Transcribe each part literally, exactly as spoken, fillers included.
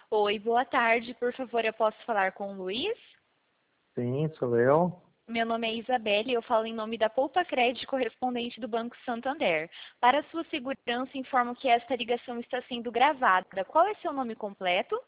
Oi, boa tarde. Por favor, eu posso falar com o Luiz? Sim, sou eu. Meu nome é Isabelle e eu falo em nome da Poupa Crédito, correspondente do Banco Santander. Para sua segurança, informo que esta ligação está sendo gravada. Qual é seu nome completo?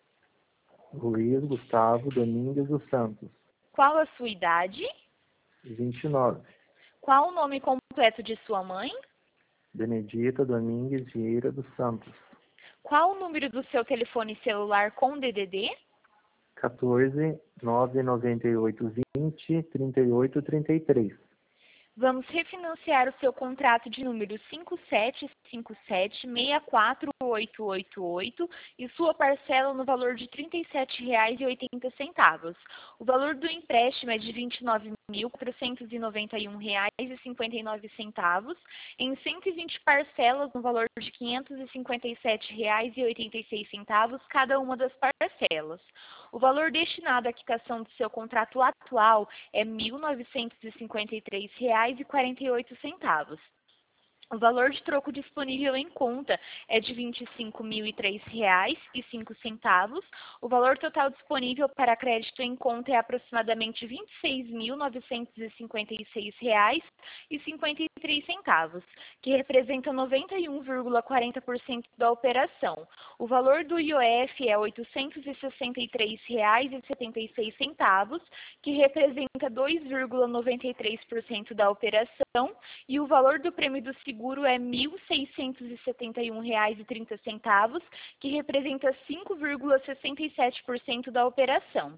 Luiz Gustavo Domingues dos Santos, Qual a sua idade? vinte e nove. Qual o nome completo de sua mãe? Benedita Domingues Vieira dos Santos, Qual o número do seu telefone celular com D D D? quatorze, nove noventa e oito, vinte, trinta e oito, trinta e três. Vamos refinanciar o seu contrato de número cinco sete cinco sete, seis quatro oito oito oito e sua parcela no valor de trinta e sete reais e oitenta centavos. O valor do empréstimo é de vinte e nove mil, quatrocentos e noventa e um reais e cinquenta e nove centavos, em cento e vinte parcelas no valor de quinhentos e cinquenta e sete reais e oitenta e seis centavos cada uma das parcelas. O valor destinado à quitação do seu contrato atual é mil novecentos e cinquenta e três reais e quarenta e oito centavos. O valor de troco disponível em conta é de vinte e cinco mil e três reais e cinco centavos. O valor total disponível para crédito em conta é aproximadamente vinte e seis mil novecentos e cinquenta e seis reais e cinquenta e três centavos, que representa noventa e um vírgula quarenta por cento da operação. O valor do I O F é oitocentos e sessenta e três reais e setenta e seis centavos, que representa dois vírgula noventa e três por cento da operação, e o valor do prêmio do seguro seguro é mil seiscentos e setenta e um reais e trinta centavos, que representa cinco vírgula sessenta e sete por cento da operação.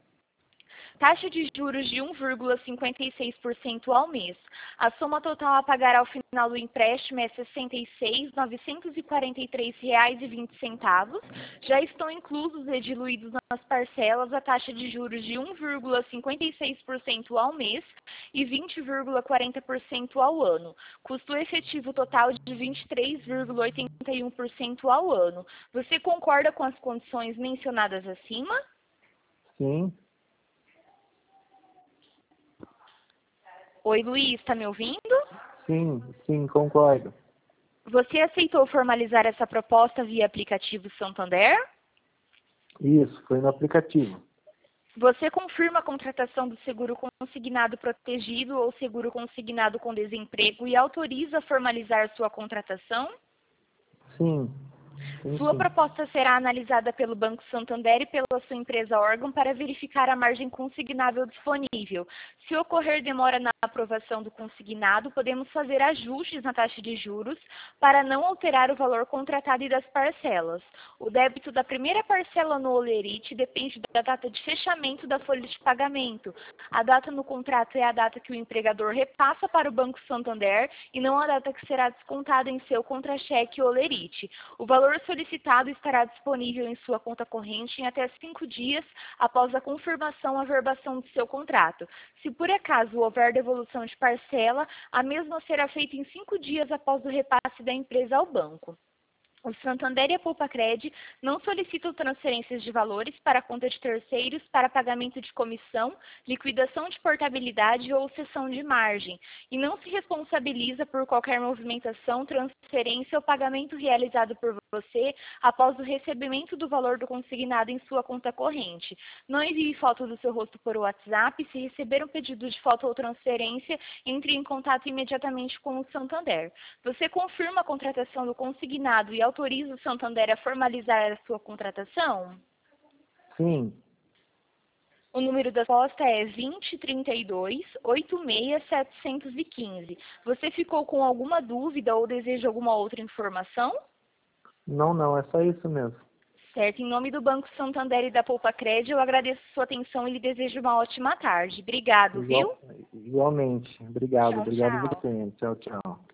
Taxa de juros de um vírgula cinquenta e seis por cento ao mês. A soma total a pagar ao final do empréstimo é sessenta e seis mil novecentos e quarenta e três reais e vinte centavos. Já estão inclusos e diluídos nas parcelas a taxa de juros de um vírgula cinquenta e seis por cento ao mês e vinte vírgula quarenta por cento ao ano. Custo efetivo total de vinte e três vírgula oitenta e um por cento ao ano. Você concorda com as condições mencionadas acima? Sim, Oi, Luiz, está me ouvindo? sim, sim, concordo. Você aceitou formalizar essa proposta via aplicativo Santander? Isso, foi no aplicativo. Você confirma a contratação do seguro consignado protegido ou seguro consignado com desemprego e autoriza a formalizar sua contratação? Sim, sim, Sua sim. proposta será analisada pelo Banco Santander e pela sua empresa órgão para verificar a margem consignável disponível. Se ocorrer demora na aprovação do consignado, podemos fazer ajustes na taxa de juros para não alterar o valor contratado e das parcelas. O débito da primeira parcela no Olerite depende da data de fechamento da folha de pagamento. A data no contrato é a data que o empregador repassa para o Banco Santander e não a data que será descontada em seu contra-cheque Olerite. O valor solicitado estará disponível em sua conta corrente em até cinco dias após a confirmação ou averbação do seu contrato. Se por acaso houver devolução de parcela, a mesma será feita em cinco dias após o repasse da empresa ao banco. O Santander e a Poupa-Cred não solicitam transferências de valores para a conta de terceiros para pagamento de comissão, liquidação de portabilidade ou cessão de margem, e não se responsabiliza por qualquer movimentação, transferência ou pagamento realizado por você após o recebimento do valor do consignado em sua conta corrente. Não envie foto do seu rosto por WhatsApp. Se receber um pedido de foto ou transferência, entre em contato imediatamente com o Santander. Você confirma a contratação do consignado e autoriza o Santander a formalizar a sua contratação? Sim, O número da posta é vinte, trinta e dois, oitenta e seis, setecentos e quinze. Você ficou com alguma dúvida ou deseja alguma outra informação? não, não, é só isso mesmo. Certo, em nome do Banco Santander e da Poupa-Cred, eu agradeço sua atenção e lhe desejo uma ótima tarde. Obrigado, viu? Igual, igualmente. Obrigado, Tchau, obrigado tchau. você. Tchau, tchau.